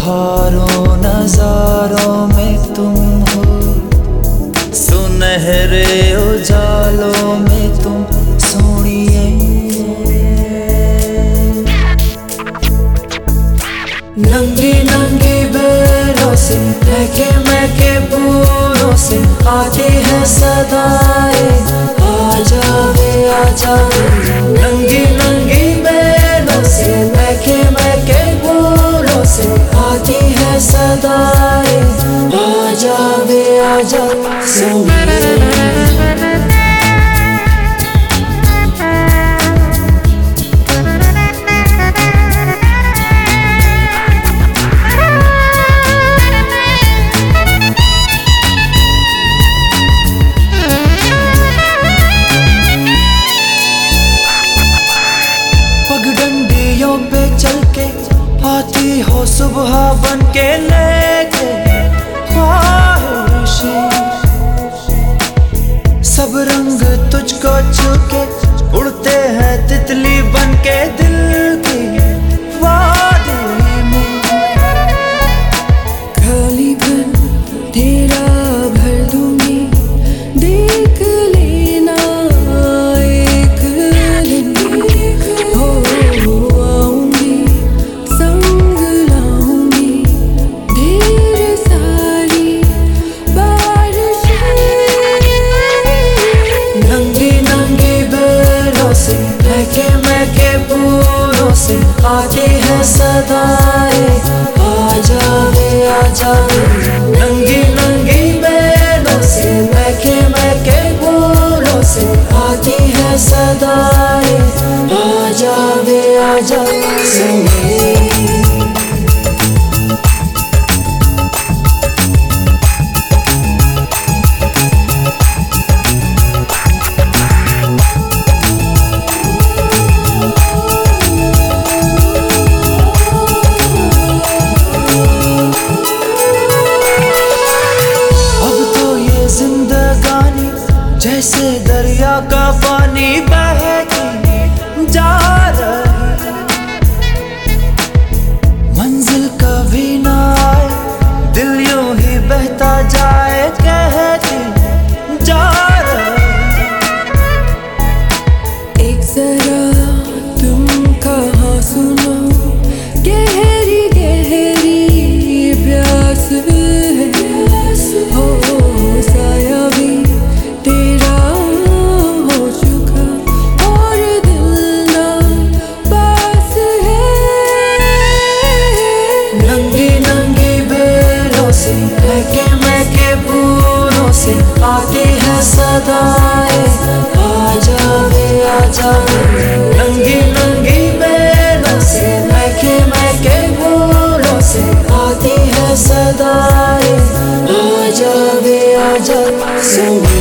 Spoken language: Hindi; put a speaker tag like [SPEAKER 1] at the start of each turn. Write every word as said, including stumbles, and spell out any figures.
[SPEAKER 1] बहारों नजारों में तुम हो, सुनहरे उजालों में तुम सोनिए। नंगी नंगी बेलों से महके महके फूलों से आती है सदाएं, आ जावे आ जावे। नंगी नंगी बेलों से महके महके फूलों से आती है सदाएं, आ जावे आ जावे। पगडंडियों पे चल के आती हो सुबह बन के लेके ख्वाहिशें, सब रंग तुझको छूके उड़ते हैं तितली बन के दिल की वादी में।
[SPEAKER 2] खाली बन तेरा भर दूंगी, देख लेना एक दिन हो आऊंगी, संग लाऊंगी ढेर सारी बारिशें।
[SPEAKER 1] नंगी नंगी बेलों से महके महके फूलों से आती है सदाएं, आ जावे आ जावे। नंगी नंगी बेलों से महके महके फूलों से आती है सदाएं, आ जावे आ जावे। जिंदगानी जैसे दरिया का पानी बहती जा रही, मंजिल कभी ना आए दिल यूं ही बहता जाए, कहती जा रही।
[SPEAKER 2] एक जरा तुम कहाँ सुनो, गहरी गहरी प्यास है, हो साया भी तेरा हो चुका और दिल ना पास है।
[SPEAKER 1] नंगी नंगी बेलों से महके महके फूलों से आती है सदाएं, आ जावे आ जावे। नंगी नंगी बेलों से महके महके फूलों से आती है सदाएं, आ जावे आ जावे।